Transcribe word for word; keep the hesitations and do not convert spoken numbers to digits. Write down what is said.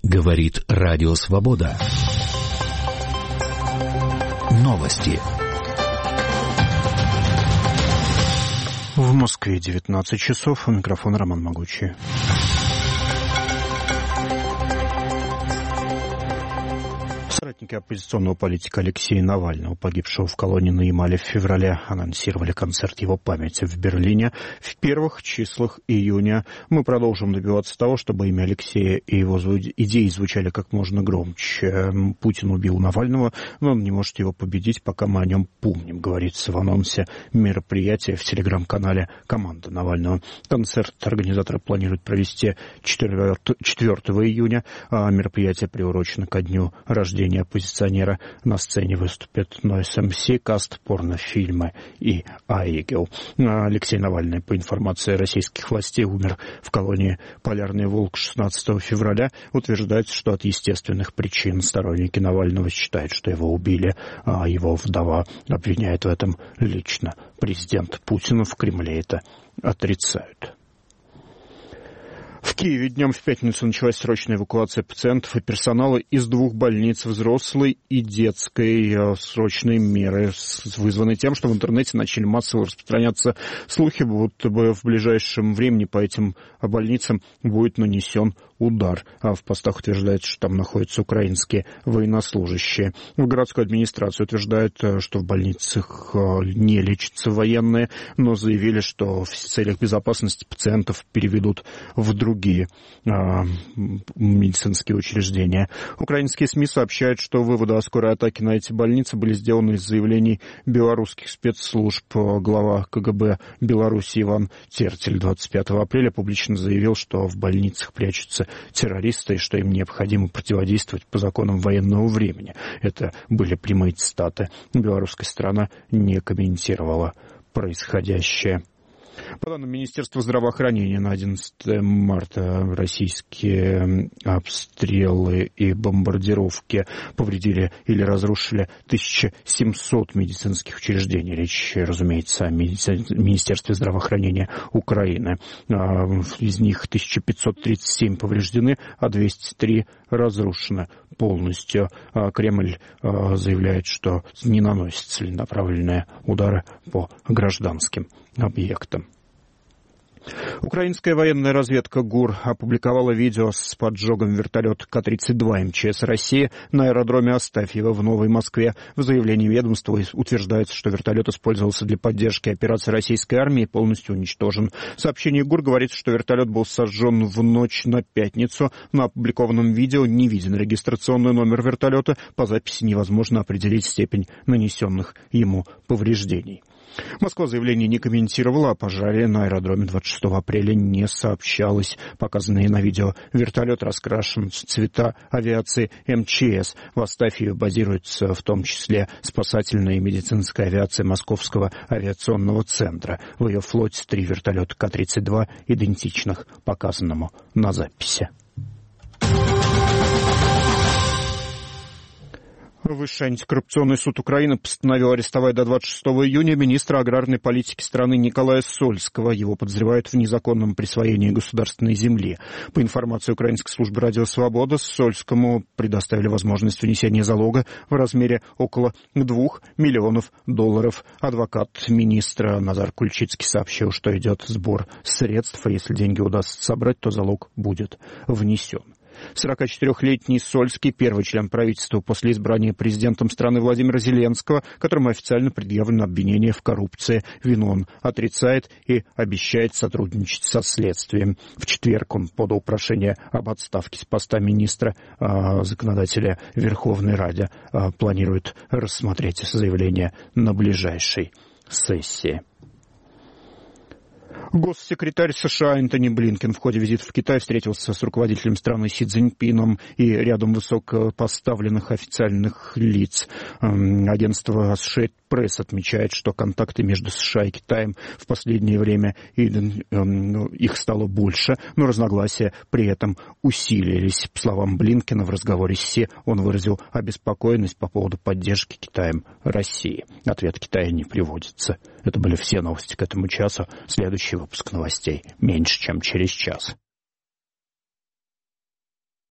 Говорит Радио Свобода. Новости. В Москве девятнадцать часов. У микрофона Роман Могучий. Соратники оппозиционного политика Алексея Навального, погибшего в колонии на Ямале в феврале, анонсировали концерт его памяти в Берлине в первых числах июня. Мы продолжим добиваться того, чтобы имя Алексея и его идеи звучали как можно громче. Путин убил Навального, но он не может его победить, пока мы о нем помним, говорится в анонсе мероприятия в телеграм-канале «Команда Навального». Концерт организаторы планируют провести четвёртого июня. Мероприятие приурочено ко дню рождения оппозиционера. На сцене выступят Noise эм си, Каст, порнофильмы и Айгел. Алексей Навальный, по информации российских властей, умер в колонии «Полярный волк» шестнадцатого февраля. Утверждается, что от естественных причин. Сторонники Навального считают, что его убили, а его вдова обвиняет в этом лично президент Путин. В Кремле это отрицают. В Киеве днем в пятницу началась срочная эвакуация пациентов и персонала из двух больниц, взрослой и детской. Срочные меры вызваны тем, что в интернете начали массово распространяться слухи, будто бы в ближайшем времени по этим больницам будет нанесен удар. А в постах утверждается, что там находятся украинские военнослужащие. В городской администрации утверждают, что в больницах не лечатся военные, но заявили, что в целях безопасности пациентов переведут в другие а, медицинские учреждения. Украинские СМИ сообщают, что выводы о скорой атаке на эти больницы были сделаны из заявлений белорусских спецслужб. Глава ка гэ бэ Беларуси Иван Тертель двадцать пятого апреля публично заявил, что в больницах прячутся террористы и что им необходимо противодействовать по законам военного времени. Это были прямые цитаты. Белорусская сторона не комментировала происходящее. По данным Министерства здравоохранения, на одиннадцатое марта российские обстрелы и бомбардировки повредили или разрушили тысяча семьсот медицинских учреждений. Речь, разумеется, о Министерстве здравоохранения Украины. Из них тысяча пятьсот тридцать семь повреждены, а двести три разрушены полностью. Кремль заявляет, что не наносит целенаправленные удары по гражданским объектам. Украинская военная разведка ГУР опубликовала видео с поджогом вертолета ка тридцать два эм че эс России на аэродроме Астафьево в Новой Москве. В заявлении ведомства утверждается, что вертолет использовался для поддержки операции российской армии и полностью уничтожен. В сообщении ГУР говорится, что вертолет был сожжен в ночь на пятницу. На опубликованном видео не виден регистрационный номер вертолета. По записи невозможно определить степень нанесенных ему повреждений. Москва заявление не комментировала, о пожаре на аэродроме двадцать шестого апреля не сообщалось. Показанные на видео вертолет раскрашен в цвета авиации эм че эс. В Астафьеве базируется в том числе спасательная и медицинская авиация Московского авиационного центра. В ее флоте три вертолета ка тридцать два, идентичных показанному на записи. Высший антикоррупционный суд Украины постановил арестовать до двадцать шестого июня министра аграрной политики страны Николая Сольского. Его подозревают в незаконном присвоении государственной земли. По информации украинской службы «Радио Свобода», Сольскому предоставили возможность внесения залога в размере около двух миллионов долларов. Адвокат министра Назар Кульчицкий сообщил, что идет сбор средств, и если деньги удастся собрать, то залог будет внесен. сорокачетырёхлетний Сольский, первый член правительства после избрания президентом страны Владимира Зеленского, которому официально предъявлено обвинение в коррупции. Вину он отрицает и обещает сотрудничать со следствием. В четверг он подал прошение об отставке с поста министра. Законодателя Верховной Рады планирует рассмотреть заявление на ближайшей сессии. Госсекретарь США Энтони Блинкен в ходе визита в Китай встретился с руководителем страны Си Цзиньпином и рядом высокопоставленных официальных лиц. Агентство Associated Press отмечает, что контакты между США и Китаем в последнее время их стало больше, но разногласия при этом усилились. По словам Блинкена, в разговоре с Си он выразил обеспокоенность по поводу поддержки Китаем России. Ответ Китая не приводится. Это были все новости к этому часу. Следующий выпуск новостей меньше, чем через час.